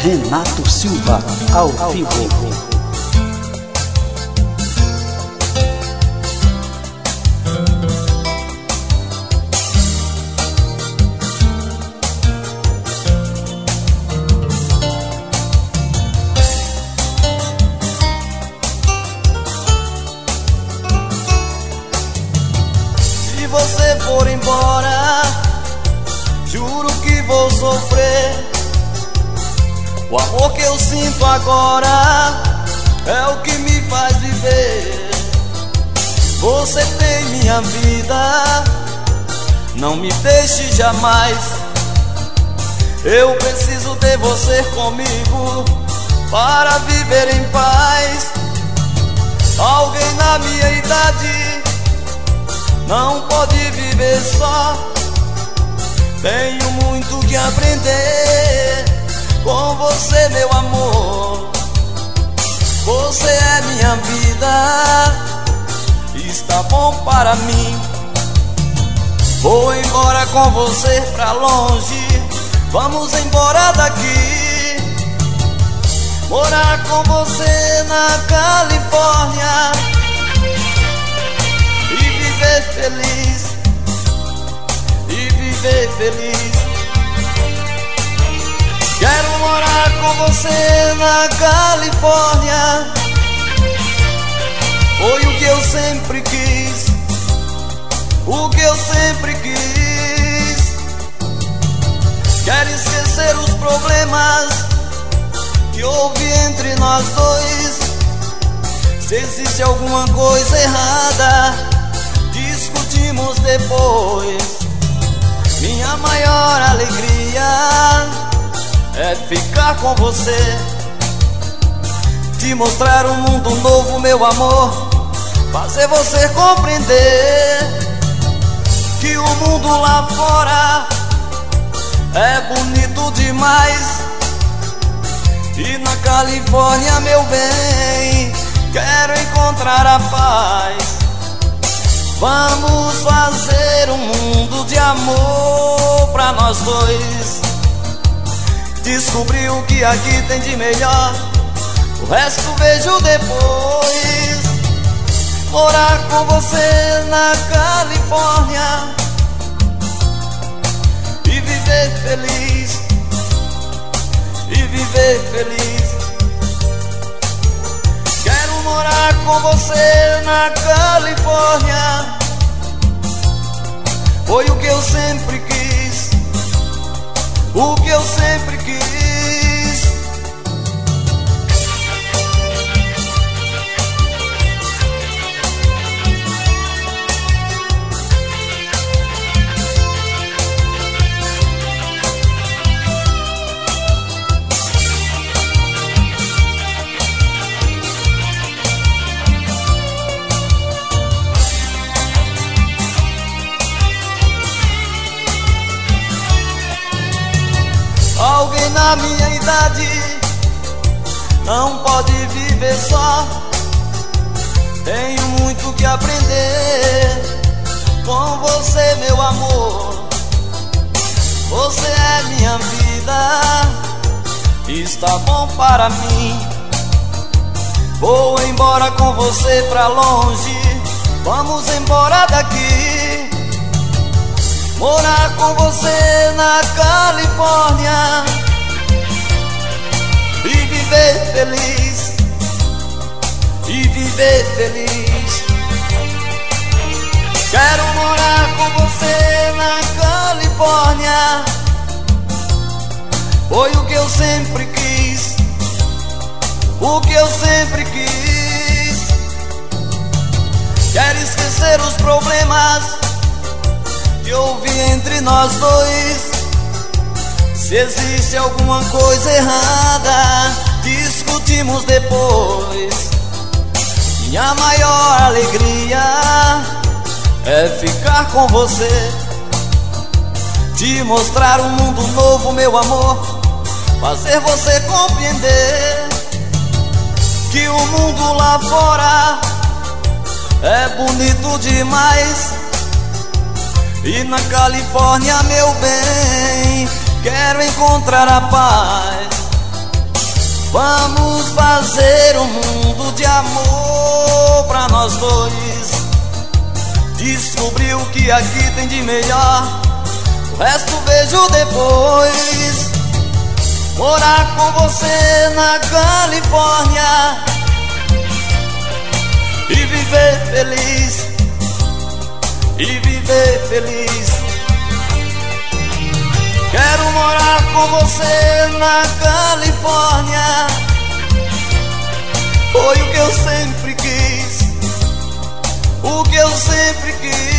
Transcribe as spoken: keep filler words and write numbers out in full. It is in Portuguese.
Renato Silva, ao vivo. Se você for embora, juro que vou sofrer. O amor que eu sinto agora é o que me faz viver. Você tem minha vida, não me deixe jamais. Eu preciso ter você comigo para viver em paz. Alguém na minha idade não pode viver só. Tenho muito que aprender com você, meu amor. Você é minha vida, está bom para mim. Vou embora com você pra longe, vamos embora daqui. Morar com você na Califórnia e viver feliz, e viver feliz. Quero morar com você na Califórnia, foi o que eu sempre quis, o que eu sempre quis. Quero esquecer os problemas que houve entre nós dois. Se existe alguma coisa errada, discutimos depois. Minha maior alegria é ficar com você, te mostrar um mundo novo, meu amor. Fazer você compreender que o mundo lá fora é bonito demais. E na Califórnia, meu bem, quero encontrar a paz. Vamos fazer um mundo de amor pra nós dois. Descobrir o que aqui tem de melhor, o resto vejo depois. Morar com você na Califórnia e viver feliz, e viver feliz. Quero morar com você na Califórnia, foi o que eu sempre quis, o que eu sempre quis. Alguém na minha idade não pode viver só. Tenho muito que aprender com você, meu amor. Você é minha vida, está bom para mim. Vou embora com você pra longe, vamos embora daqui. Morar com você na Califórnia e viver feliz, e viver feliz. Quero morar com você na Califórnia, foi o que eu sempre quis, o que eu sempre quis. Quero esquecer os problemas que houve entre nós dois. Se existe alguma coisa errada, discutimos depois. Minha maior alegria é ficar com você, te mostrar um mundo novo, meu amor. Fazer você compreender que o mundo lá fora é bonito demais. E na Califórnia, meu bem, quero encontrar a paz. Vamos fazer um mundo de amor pra nós dois. Descobrir o que aqui tem de melhor, o resto vejo depois. Morar com você na Califórnia e viver feliz, e viver feliz. Quero morar com você na Califórnia. Foi o que eu sempre quis, o que eu sempre quis.